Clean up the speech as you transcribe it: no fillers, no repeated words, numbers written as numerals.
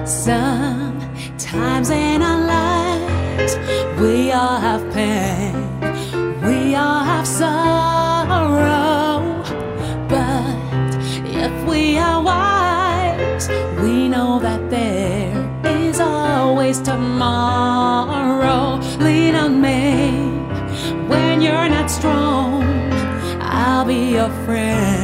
Sometimes in our lives we all have pain, we all have sorrow, but if we are wise, we know that there is always tomorrow. Lean on me when you're not strong, I'll be your friend.